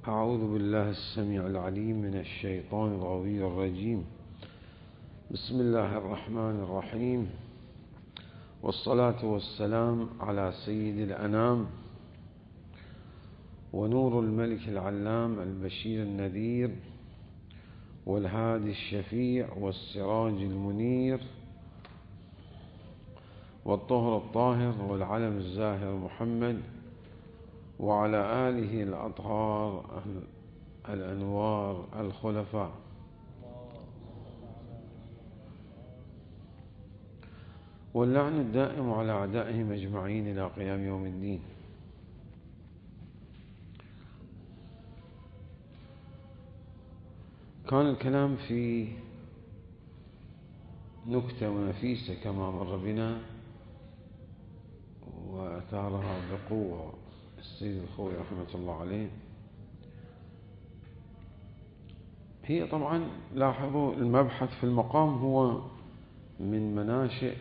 أعوذ بالله السميع العليم من الشيطان الغوي الرجيم. بسم الله الرحمن الرحيم، والصلاة والسلام على سيد الأنام ونور الملك العلام البشير النذير والهادي الشفيع والسراج المنير والطهر الطاهر والعلم الزاهر محمد وعلى آله الأطهار الأنوار الخلفاء. واللعن الدائم على أعدائهم أجمعين إلى قيام يوم الدين. كان الكلام في نكتة ونفيسة كما مر بنا وأثارها بقوة السيد الخوي رحمة الله عليه. هي طبعا لاحظوا المبحث في المقام هو من مناشئ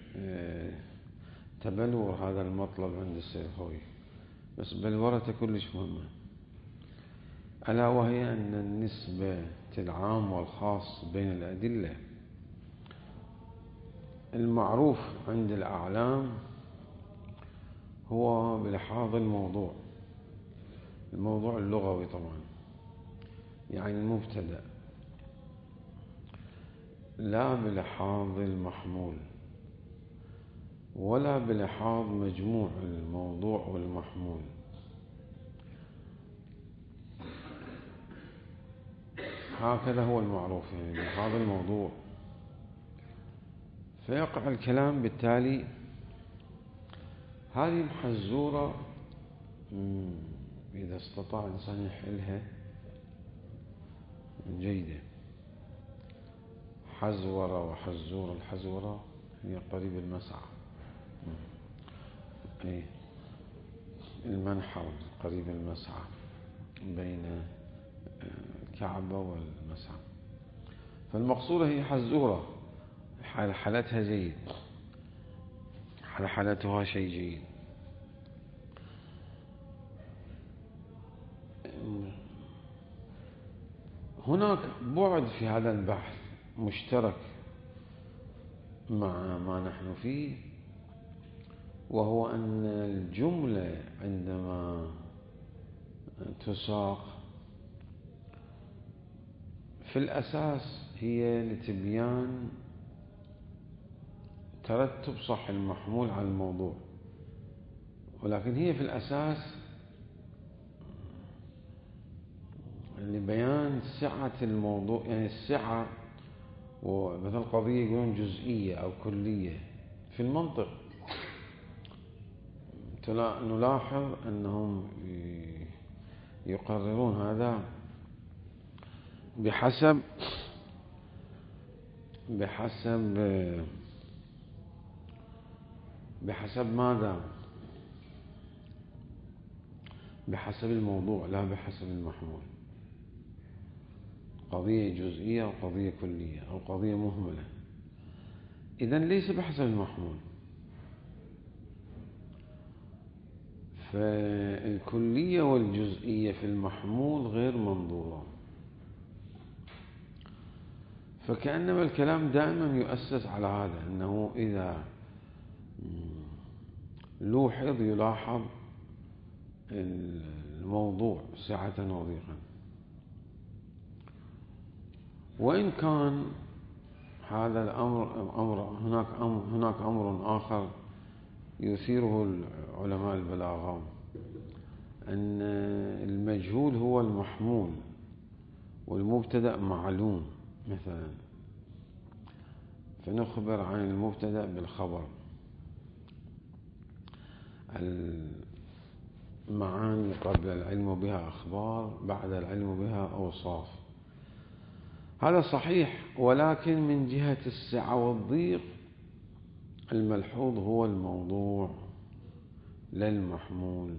تبلور هذا المطلب عند السيد الخوي، بس بلورته كلش مهمة، ألا وهي أن النسبة العام والخاص بين الأدلة المعروف عند الأعلام هو بلحاظ الموضوع اللغوي طبعا، يعني المبتدأ، لا بلحاظ المحمول ولا بلحاظ مجموع الموضوع والمحمول. هكذا هو المعروف، يعني بلحاظ الموضوع. فيقع الكلام بالتالي هذه محزورة إذا استطاع الإنسان يحلها جيدة. حزورة وحزورة، الحزورة هي قريب المسعى، المنحر قريب المسعى بين الكعبة والمسعى، فالمقصودة هي حزورة، حالتها جيد، حالتها شيء جيد. هناك بعد في هذا البحث مشترك مع ما نحن فيه، وهو أن الجملة عندما تساق في الأساس هي لتبيان ترتب صح المحمول على الموضوع، ولكن هي في الأساس لبيان سعة الموضوع، يعني السعة، ومثل قضية يقولون جزئية أو كلية. في المنطق نلاحظ أنهم يقررون هذا بحسب ماذا؟ بحسب الموضوع لا بحسب المحمول. قضية جزئية أو قضية كلية أو قضية مهملة، إذن ليس بحسب المحمول. فالكلية والجزئية في المحمول غير منظورة، فكأنما الكلام دائما يؤسس على هذا، أنه إذا يلاحظ الموضوع سعة وضيقا، وإن كان هذا الأمر هناك أمر آخر يثيره علماء البلاغة، أن المجهول هو المحمول والمبتدأ معلوم، مثلا فنخبر عن المبتدأ بالخبر، المعاني قبل العلم بها أخبار، بعد العلم بها أوصاف. هذا صحيح، ولكن من جهة السعة والضيق الملحوظ هو الموضوع لا المحمول.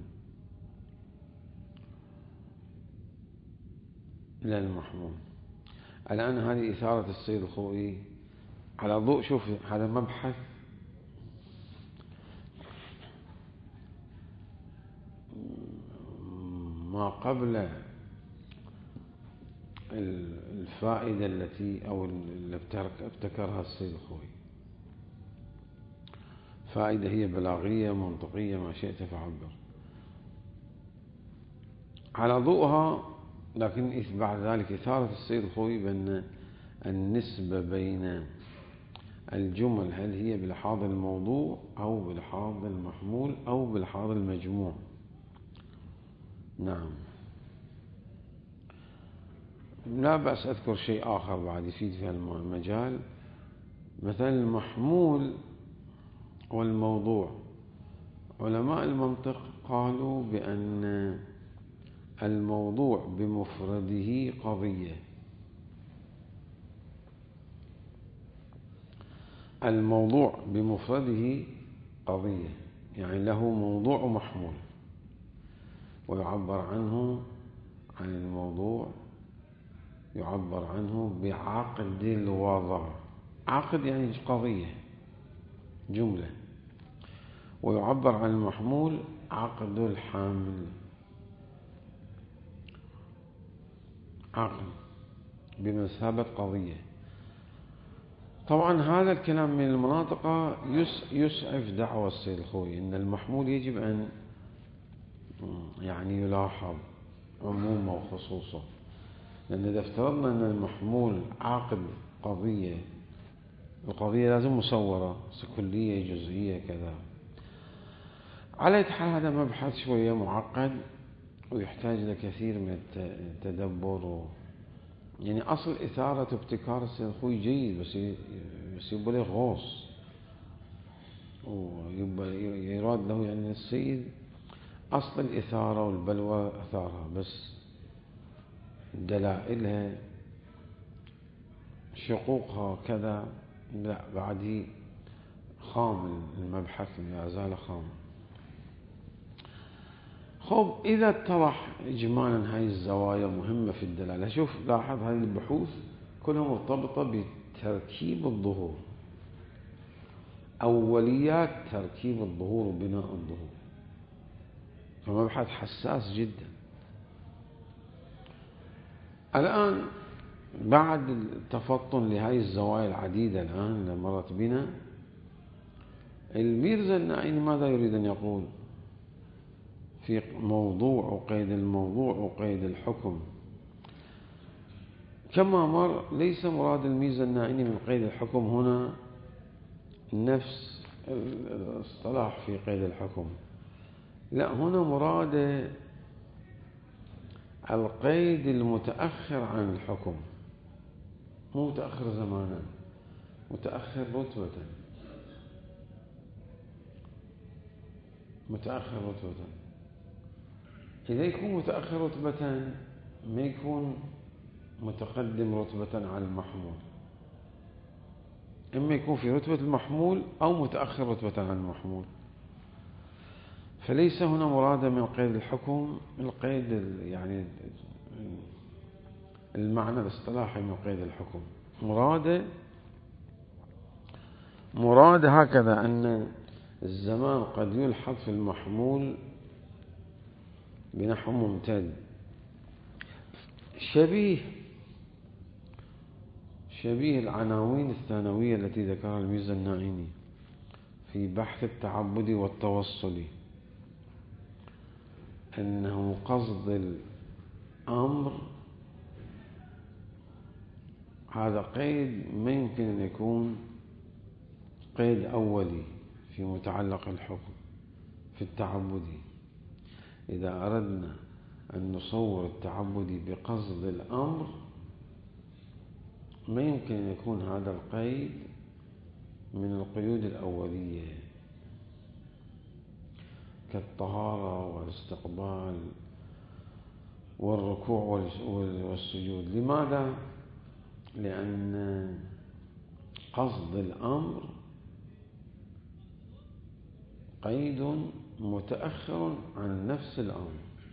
الآن هذه إثارة السيد الخوئي على ضوء، شوف هذا مبحث ما قبل الفائدة التي أو اللي ابتكرها السيد الخوئي. فائدة هي بلاغية منطقية ما شئت فعبر على ضوءها، لكن بعد ذلك إثارة السيد الخوئي بأن النسبة بين الجمل هل هي بلحاظ الموضوع أو بلحاظ المحمول أو بلحاظ المجموع. نعم، لا بأس أذكر شيء آخر بعد يفيد في المجال. مثلا المحمول والموضوع، علماء المنطق قالوا بأن الموضوع بمفرده قضية، الموضوع بمفرده قضية، يعني له موضوع ومحمول، ويعبر عنه عن الموضوع يعبر عنه بعقد الوضع. عقد يعني قضية، جملة. ويعبر عن المحمول عقد الحامل، عقد بمثابة قضية. طبعا هذا الكلام من المناطق يسعف دعوى السيد الخوئي أن المحمول يجب أن يعني يلاحظ عمومه وخصوصه، لأن إذا افترضنا أن المحمول عقد قضية، القضية لازم مصورة، كلية جزئية كذا. على حال هذا مبحث شوية معقد ويحتاج لكثير من التدبر يعني أصل إثارة وابتكار السيد الخوئي جيد، بس يبقى له غوص، ويراد له يعني السيد أصل الإثارة والبلوى أثارها، بس دلائلها شقوقها كذا لا، بعد خام المبحث، لا زال خام. خب، إذا اتضح إجمالا هاي الزوايا مهمة في الدلالة. شوف، لاحظ هذه البحوث كلها مرتبطة بتركيب الظهور، أوليات تركيب الظهور وبناء الظهور، فمبحث حساس جدا. الآن بعد التفطن لهذه الزوايا العديدة الآن اللي مرت بنا، الميرزا النعيني ماذا يريد أن يقول في موضوع وقيد الموضوع وقيد الحكم؟ كما مر، ليس مراد الميرزا النعيني من قيد الحكم هنا نفس الاصطلاح في قيد الحكم، لا، هنا مراد القيد المتأخر عن الحكم، مو متأخر زمانا، متأخر رتبة، متأخر رتبة. إذا يكون متأخر رتبة ما يكون متقدم رتبة على المحمول، إما يكون في رتبة المحمول أو متأخر رتبة عن المحمول. فليس هنا مرادا من قيد الحكم القيد يعني المعنى الاصطلاحي من قيد الحكم، مراد هكذا أن الزمان قد يلحظ في المحمول بنحو ممتد، شبيه العناوين الثانوية التي ذكرها الميرزا النعيني في بحث التعبد والتوصل، أنه قصد الأمر هذا قيد ما يمكن أن يكون قيد أولي في متعلق الحكم في التعبدي. إذا أردنا أن نصور التعبدي بقصد الأمر ما يمكن أن يكون هذا القيد من القيود الأولية كالطهارة والاستقبال والركوع والسجود. لماذا؟ لأن قصد الأمر قيد متأخر عن نفس الأمر،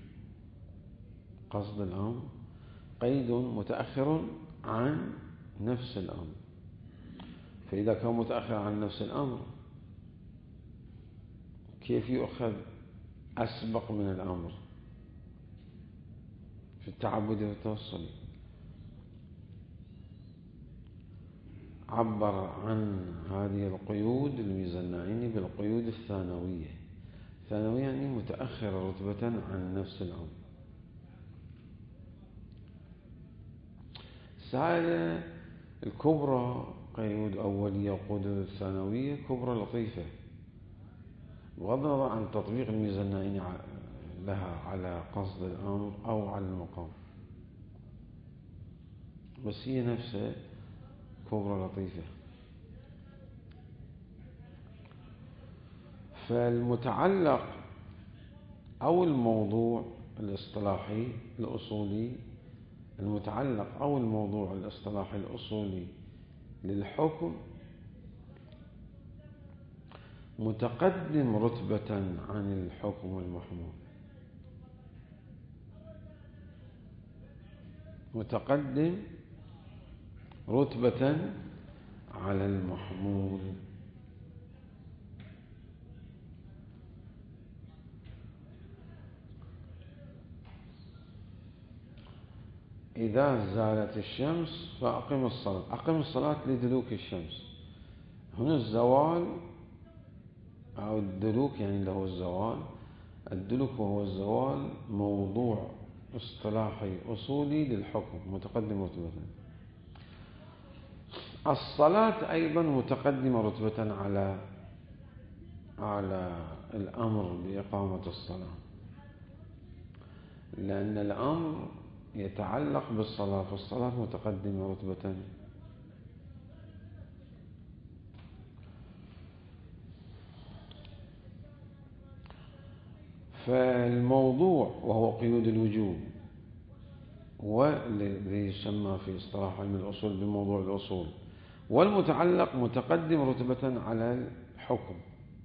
قصد الأمر قيد متأخر عن نفس الأمر. فإذا كان متأخر عن نفس الأمر كيف يؤخذ أسبق من الأمر في التعبد والتوصل؟ عبر عن هذه القيود الميزانية بالقيود الثانوية. الثانوية يعني متأخرة رتبة عن نفس الأمر. السائلة الكبرى قيود أولية وقيود ثانوية كبرى لطيفة بغض النظر عن تطبيق الميزانية لها على قصد الأمر أو على المقام، بس هي نفسها كبرى لطيفة. فالمتعلق أو الموضوع الاصطلاحي الأصولي، المتعلق أو الموضوع الاصطلاحي الأصولي للحكم متقدم رتبة عن الحكم المحمول، متقدم رتبة على المحمول. إذا زالت الشمس فأقم الصلاة. أقم الصلاة لدلوك الشمس. هنا الزوال أو الدلوك يعني له الزوال. الدلوك وهو الزوال موضوع اصطلاحي أصولي للحكم متقدم رتبة. الصلاة أيضا متقدمة رتبة على الأمر بإقامة الصلاة، لأن الأمر يتعلق بالصلاة، فالصلاة متقدمة رتبة. فالموضوع وهو قيود الوجوب والذي يسمى في اصطلاح علم الأصول بموضوع الأصول، والمتعلق متقدم رتبة على الحكم،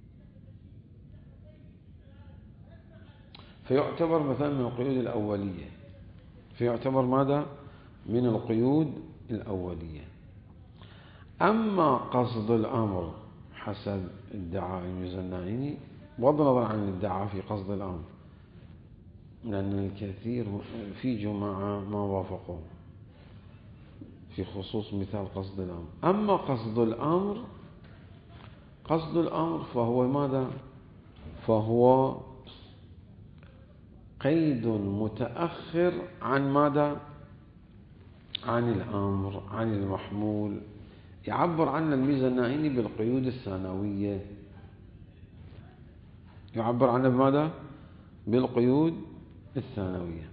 فيعتبر مثلا من القيود الأولية. فيعتبر ماذا؟ من القيود الأولية. أما قصد الأمر حسب ادعاء الميزانيني، بغض النظر عن الادعاء في قصد الأمر، لأن الكثير في جماعة ما وافقوا في خصوص مثال قصد الأمر. أما قصد الأمر فهو ماذا؟ فهو قيد متأخر عن ماذا؟ عن الأمر، عن المحمول. يعبر عن الميزانيني بالقيود الثانوية. يعبر عنه بماذا؟ بالقيود الثانوية.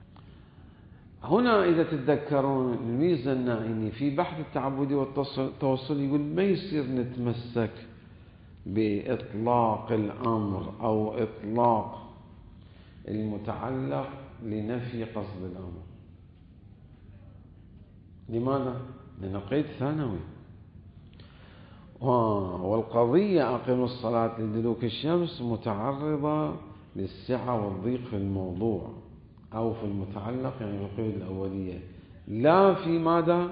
هنا إذا تتذكرون الميزانيني في بحث التعبد والتوصل يقول ما يصير نتمسك بإطلاق الأمر أو إطلاق المتعلق لنفي قصد الأمر. لماذا؟ لأنه قيد ثانوي. والقضية أقم الصلاة لدلوك الشمس متعرضة للسعة والضيق في الموضوع أو في المتعلق، يعني القيود الأولية، لا في ماذا؟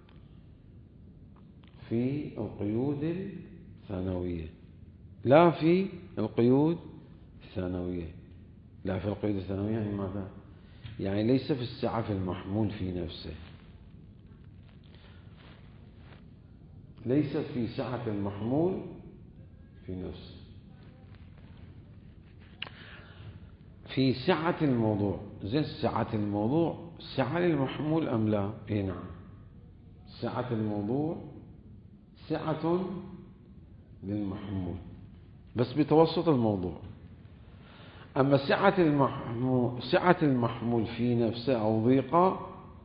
في القيود الثانوية. لا في القيود الثانوية. لا في القيود الثانوية يعني ماذا؟ يعني ليس في السعة في المحمول في نفسه، ليست في سعة المحمول في نفسه، في سعة الموضوع. زين سعة الموضوع سعة للمحمول أم لا؟ إيه نعم، سعة الموضوع سعة للمحمول بس بتوسط الموضوع. أما سعة المحمول في نفسه أو ضيقة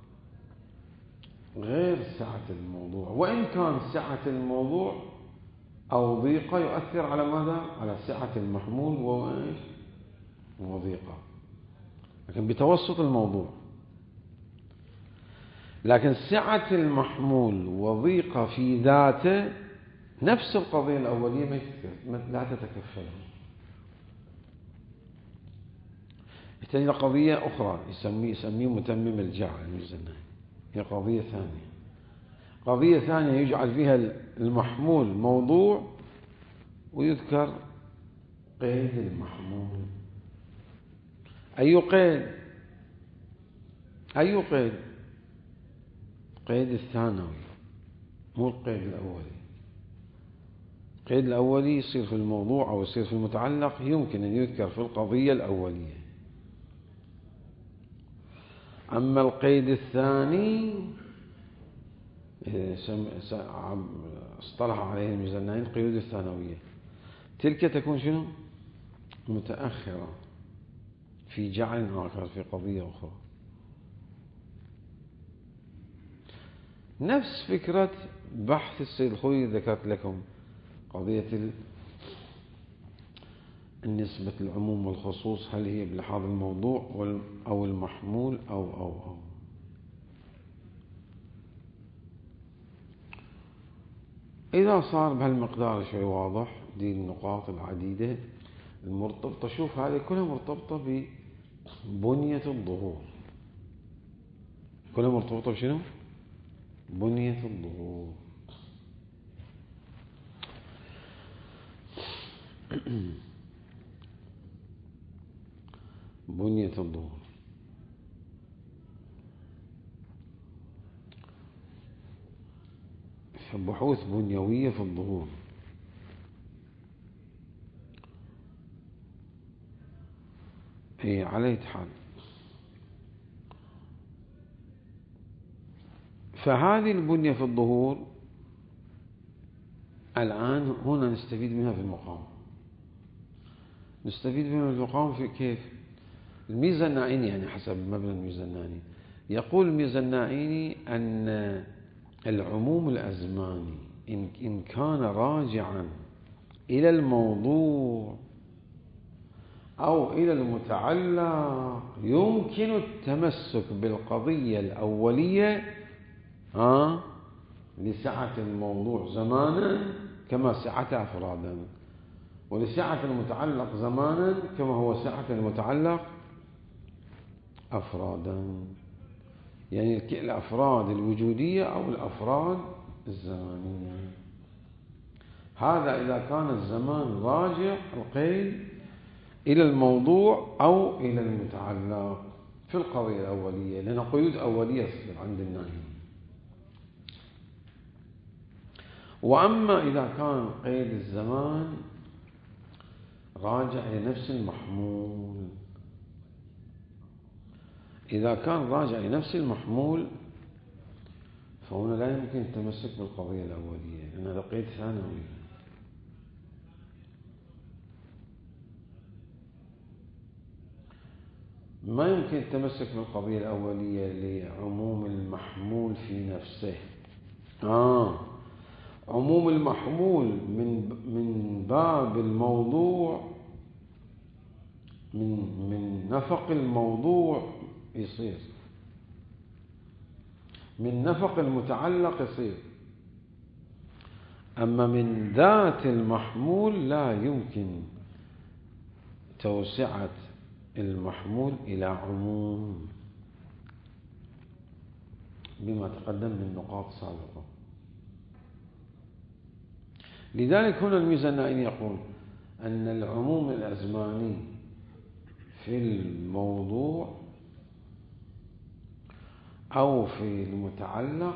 غير سعة الموضوع، وإن كان سعة الموضوع أو ضيقة يؤثر على ماذا؟ على سعة المحمول وضيقة، لكن بتوسط الموضوع. لكن سعة المحمول وضيقة في ذاته نفس القضية الأولية لا تتكفلها. يحتاج إلى قضية أخرى يسميه متمم الجعل الميزانيني. هي قضية ثانية. قضية ثانية يجعل فيها المحمول موضوع ويذكر قيد المحمول. أي قيد؟ أي قيد؟ قيد الثانوي مو القيد الأولي. القيد الأولي يصير في الموضوع أو يصير في المتعلق، يمكن أن يذكر في القضية الأولية. أما القيد الثاني اصطلح عليه الميزانيين القيود الثانوية، تلك تكون شنو؟ متأخرة في جعل آخر في قضية أخرى. نفس فكرة بحث السيد الخوئي ذكرت لكم قضية النسبة العموم والخصوص، هل هي بلحاظ الموضوع أو المحمول أو إذا صار بهالمقدار شوي واضح دي النقاط العديدة المرتبطة. شوف هذه كلها مرتبطة ببنية الظهور، كلها مرتبطة بشنو؟ بنية الظهور. بنية الظهور. بحوث بنيوية في الظهور. على حال، فهذه البنية في الظهور الآن هنا نستفيد منها في المقام. نستفيد منها في المقام في كيف؟ الميزانيين يعني حسب مبنى الميزانيين يقول الميزانيين أن العموم الأزماني إن كان راجعا إلى الموضوع أو إلى المتعلق يمكن التمسك بالقضية الأولية لسعة الموضوع زمانا كما سعته أفرادا، ولسعة المتعلق زمانا كما هو سعة المتعلق أفرادا، يعني الأفراد الوجودية أو الأفراد الزمانية. هذا إذا كان الزمان راجع القيد إلى الموضوع أو إلى المتعلق في القضية الأولية، لأن قيود أولية تصير عند الناهي. وأما إذا كان قيد الزمان راجع لنفس المحمول، إذا كان راجع لنفس المحمول فهنا لا يمكن التمسك بالقضية الأولية لأن هذا قيد ثانوي. ما يمكن التمسك بالقضية الأولية لعموم المحمول في نفسه. عموم المحمول من باب الموضوع، من نفق الموضوع يصير، من نفق المتعلق يصير، أما من ذات المحمول لا يمكن توسعة المحمول إلى عموم بما تقدم من نقاط سابقة. لذلك هنا الميزانيين يقول أن العموم الأزماني في الموضوع أو في المتعلق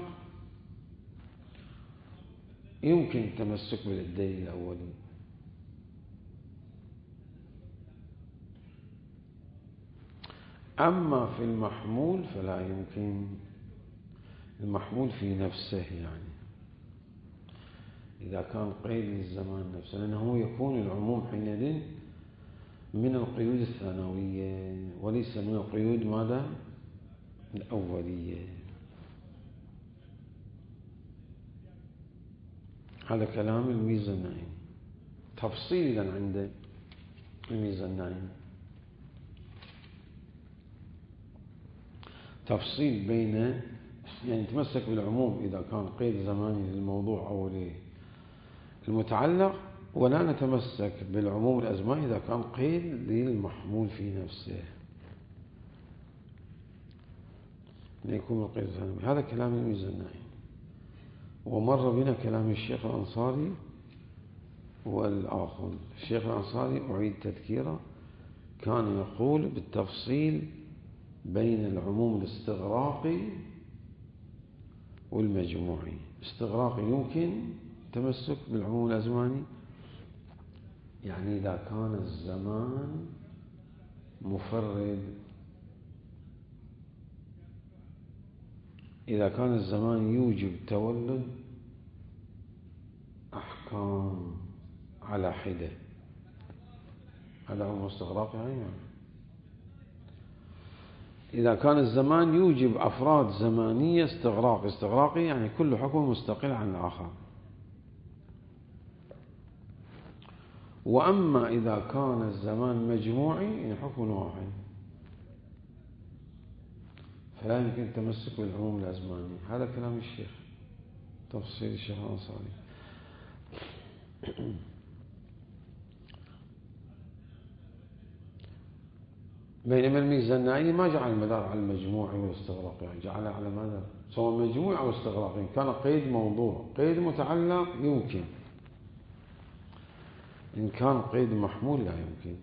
يمكن التمسك بالدليل الأولي، أما في المحمول فلا يمكن. المحمول في نفسه يعني إذا كان قيد الزمان نفسه، لأنه يكون العموم حينئذ من القيود الثانوية وليس من القيود ماذا؟ الأولية. هذا كلام الميزانيين. تفصيلا عند الميزانيين تفصيل بين يعني تمسك بالعموم إذا كان قيد زماني للموضوع أو للمتعلق، ولا نتمسك بالعموم الأزماني إذا كان قيد للمحمول في نفسه ليكون القيد الثانوي. هذا كلام الميزانيين. ومر بنا كلام الشيخ الأنصاري والآخر. الشيخ الأنصاري أعيد تذكيره كان يقول بالتفصيل بين العموم الاستغراقي والمجموعي. استغراقي يمكن تمسك بالعموم الأزماني، يعني إذا كان الزمان مفرد، إذا كان الزمان يوجب تولد أحكام على حدة، هذا هو استغراق يعني. إذا كان الزمان يوجب أفراد زمانية استغراقي يعني كل حكم مستقل عن الآخر. وأما إذا كان الزمان مجموعي يعني حكم واحد، فلا يمكن التمسك بالعموم الأزماني. هذا كلام الشيخ، تفصيل الشيخ الأنصاري. بينما الميزة النائية ما جعل المدار على المجموع والاستغراق، يعني جعل على ماذا؟ سواء مجموع أو استغراق. إن كان قيد موضوع، قيد متعلق يمكن، إن كان قيد محمول لا يمكن.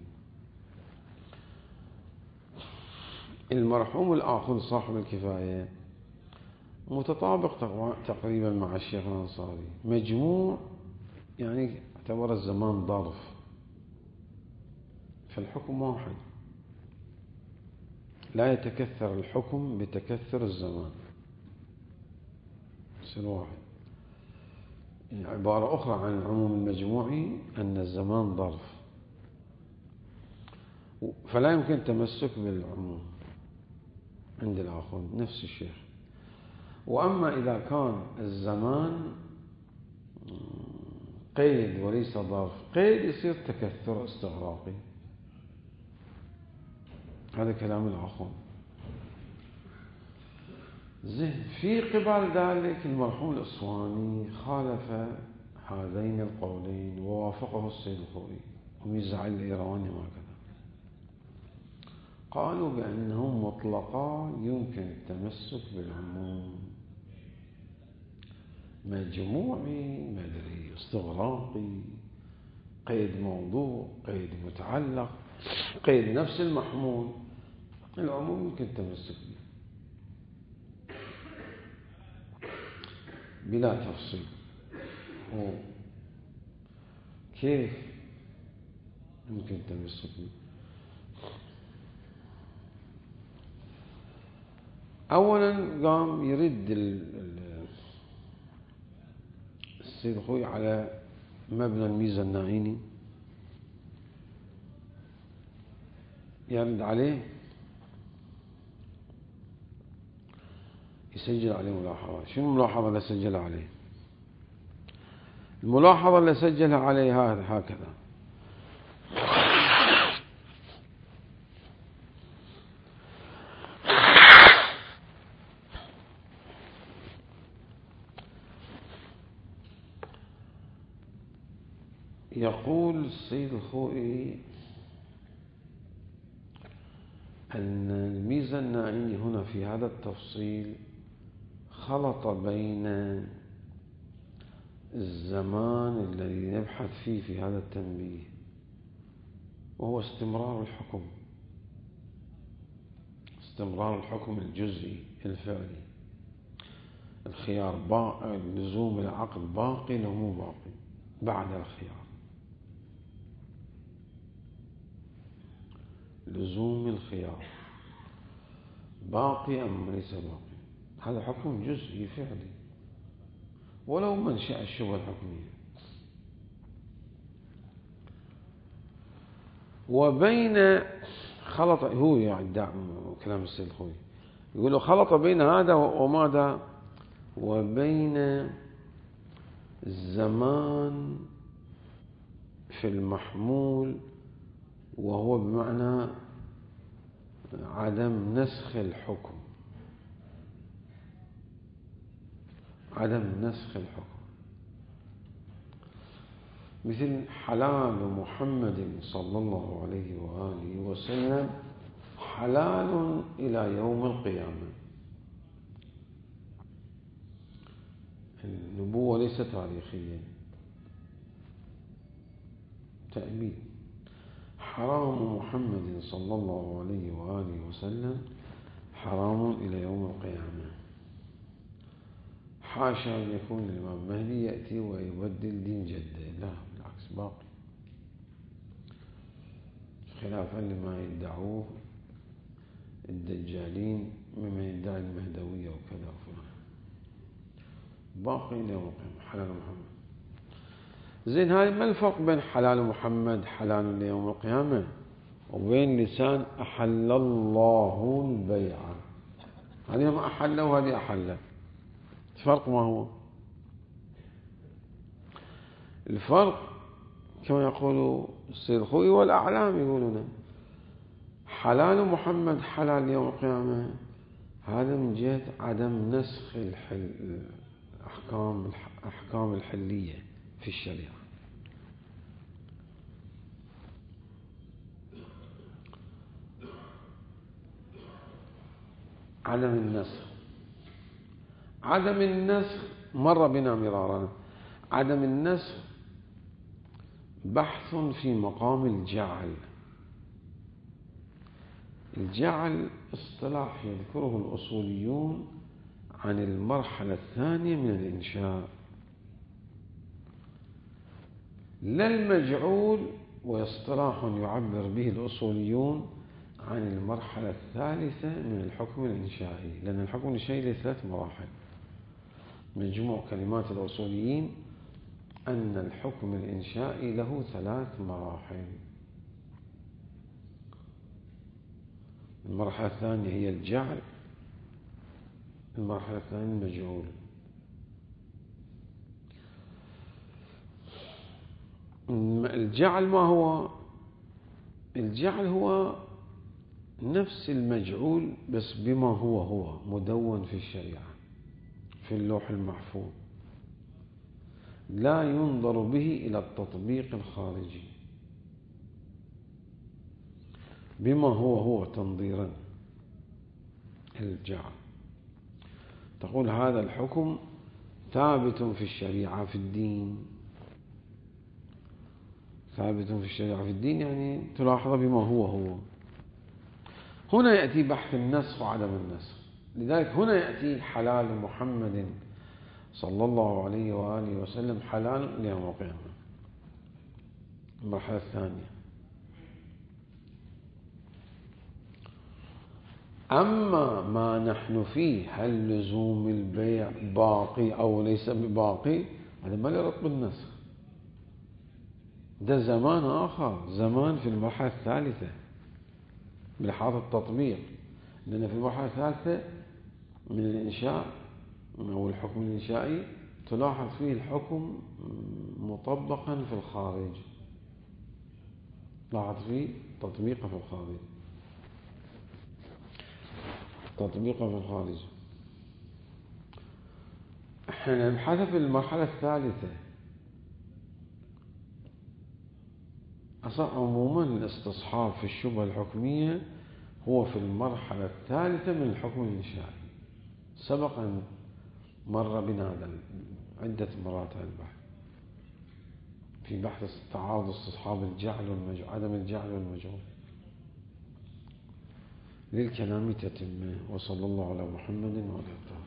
المرحوم الآخر صاحب الكفاية متطابق تقريبا مع الشيخ الأنصاري. مجموع يعني اعتبر الزمان ظرف، فالحكم واحد، لا يتكثر الحكم بتكثر الزمان، يصير واحد. يعني عبارة أخرى عن العموم المجموعي أن الزمان ظرف، فلا يمكن التمسك بالعموم عند الآخر نفس الشيء. وأما إذا كان الزمان قيد وليس ظرف، قيد يصير تكثر استغراقي، هذا كلام الآخر. زين، في قبال ذلك المرحوم الأسواني خالف هذين القولين ووافقه السيد الخوئي وميزع الإيراني وهكذا. قالوا بأنهم مطلقا يمكن التمسك بالعموم، مجموعي مدري استغراقي، قيد موضوع، قيد متعلق، قيد نفس المحمول، العموم يمكن التمسك به بلا تفصيل. كيف يمكن التمسك به؟ أولا قام يرد السيد الخوئي على مبنى الميزة النائيني، يرد عليه، يسجل عليه ملاحظة. شنو الملاحظة اللي سجلها عليه؟ الملاحظة اللي سجلها عليه هكذا: يقول السيد الخوئي أن الميزة النائية هنا في هذا التفصيل خلط بين الزمان الذي نبحث فيه في هذا التنبيه، وهو استمرار الحكم الجزئي الفعلي، الخيار باقي، لزوم العقد باقي لو مو باقي بعد الخيار، لزوم الخيار باقي أم ليس باقي. هذا حكم جزئي فعلي ولو منشأ الشبهة الحكمية. وبين خلط، هو يدعي كلام السيد الخوئي، يقول له خلط بين هذا وماذا، وبين الزمان في المحمول، وهو بمعنى عدم نسخ الحكم، مثل حلال محمد صلى الله عليه وآله وسلم حلال إلى يوم القيامة. النبوة ليست تاريخية، تأمين. حرام محمد صلى الله عليه وآله وسلم حرام إلى يوم القيامة. حاشا أن يكون الإمام المهدي يأتي ويبدل دين جده، لا بالعكس باقي، خلافا لما يدعوه الدجالين مما يدعي المهدوية وكذا وفلان، باقي إلى يوم القيامة حلال محمد. زين، هاي ما الفرق بين حلال محمد حلال ليوم القيامة وبين لسان أحل الله البيع؟ هذه ما أحل وهذه أحل، الفرق ما هو؟ الفرق كما يقول السيد الخوئي والأعلام يقولون حلال محمد حلال يوم القيامة، هذا من جهة عدم نسخ الأحكام الحلية في الشريعة. عدم النسخ مر بنا مرارا. عدم النسخ بحث في مقام الجعل. الجعل اصطلاح يذكره الأصوليون عن المرحلة الثانية من الإنشاء، لا المجعول، واصطلاح يعبر به الأصوليون عن المرحلة الثالثة من الحكم الإنشائي، لأن الحكم الإنشائي له 3 مراحل. مجموع كلمات الأصوليين أن الحكم الإنشائي له 3 مراحل. المرحلة الثانية هي الجعل، المرحلة الثانية المجعول. الجعل ما هو؟ الجعل هو نفس المجعول بس بما هو مدون في الشريعة في اللوح المحفوظ، لا ينظر به إلى التطبيق الخارجي، بما هو تنظيرا. الجعل تقول هذا الحكم ثابت في الشريعة في الدين، ثابت في الشريعة في الدين يعني تلاحظ بما هو. هنا يأتي بحث النسخ وعدم النسخ، لذلك هنا يأتي حلال محمد صلى الله عليه وآله وسلم حلال ليوم القيامة، المرحلة الثانية. أما ما نحن فيه، هل لزوم البيع باقي أو ليس بباقي، هذا ما له ربط بالنسخ، ده زمان آخر، زمان في المرحلة الثالثة بلحاظ التطبيق، لأن في المرحلة الثالثة من الإنشاء أو الحكم الإنشائي تلاحظ فيه الحكم مطبقا في الخارج، لاحظ فيه تطبيقه في الخارج، تطبيقه في الخارج. احنا نبحث في المرحلة الثالثة. أصلا عموما الاستصحاب في الشبهة الحكمية هو في المرحلة الثالثة من الحكم الإنشائي، سبق أن مر بنا هذا عدة مرات البحث في بحث تعارض استصحاب الجعل والمجعول، عدم الجعل والمجعول. للكلام تتمه، وصلى الله على محمد وعلى آله.